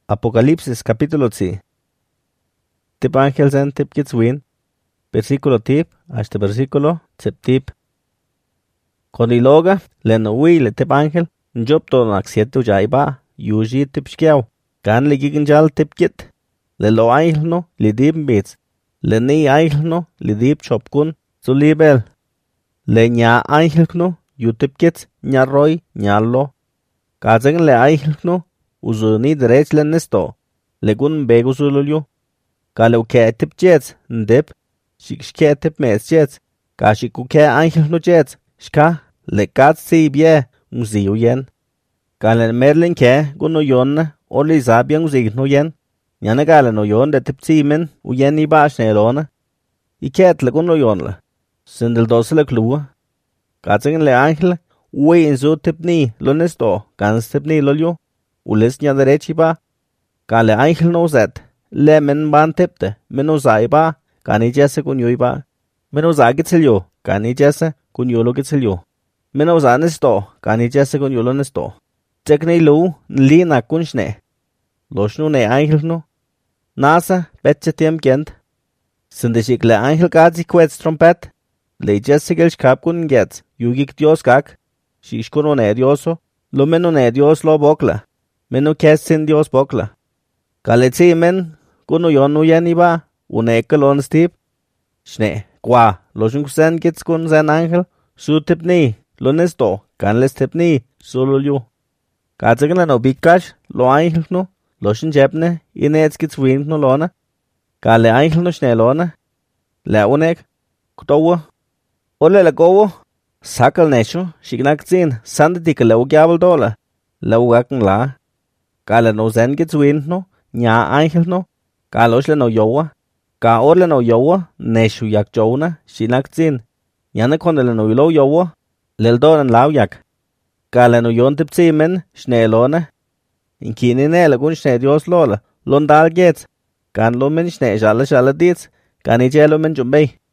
Apocalipsis capítulo 3. Tip ángel zen tip kitzwin. Versículo tip hasta versículo tip. Koniloga lenowi le tip ángel. Njob tonak siete ujaiba. Yuji tip shkiaw. Kan ligiginjal tip kit. Le lo ángel no lidib mbits. Le ni ángel no lidib chopkun zulibel. Le nya ángel no yutip kits nya roy nya lo. Kazeng le ángel no uzuni derech le nesto. Legun begu zululyo. Kalau ke tip jets ndep. Shikshke tip mes jets. Kashiku ke ángel no jets. Shka le kat si bie uziu yen. Kalen merlin ke guno yon oli zabiang uzi no yen. Nyane gale no yon de tip zimen uyen ibash nerona. Iket le guno yon le. Sindel dosle klua. Kazeng le ángel uwe inzo tip ni lo nesto. Gans tip ni lolyo. Ulis nya derechi ba. Kale ángel no zet. Le men ban tipte. Meno zai ba. Kani jese kunyo ba. Meno za gitsilyo. Kani jese kunyo lo gitsilyo. Meno za nesto. Kani jese kunyo lo nesto. Tekne lu li na kunshne. Loshnu ne ángel no. Nasa betche tiem kent. Sindeshik le ángel gazi kwets trompet. Le jese gel shkap kun gets. Yugik dios kak. Shishkono ne dioso. Lo meno ne dios lo bokla. Meno kesin dios bokla. Kaletsi men, kuno yonu yen iba, unekel on stip. Shne, kwa, loshun kusen kits kun zen ángel, su tipni, lo nesto, kanles tipni, sululyu. Katzegna no bikash, lo ángel no, loshun jepne, inets kits wint no lona. Kale ángel no shne lona. Le unek, kutowa. Ole le gowo, sakal nesho, shignak zin, sanditik le ugyabel dola. Le ugaken la. Kale no zen kits wint no, nya ángel no, ka losh le no yowa, ka or le no yowa, neshu yak jona, shinak zin, nyane konde le no ilo yowa, lel donen lau yak, ka le no yon tip zimen, shne lone, inkini ne le gun shne dios lola, lon dal gets, kan lo men shne shale ditz, kan ije lo men jumbei.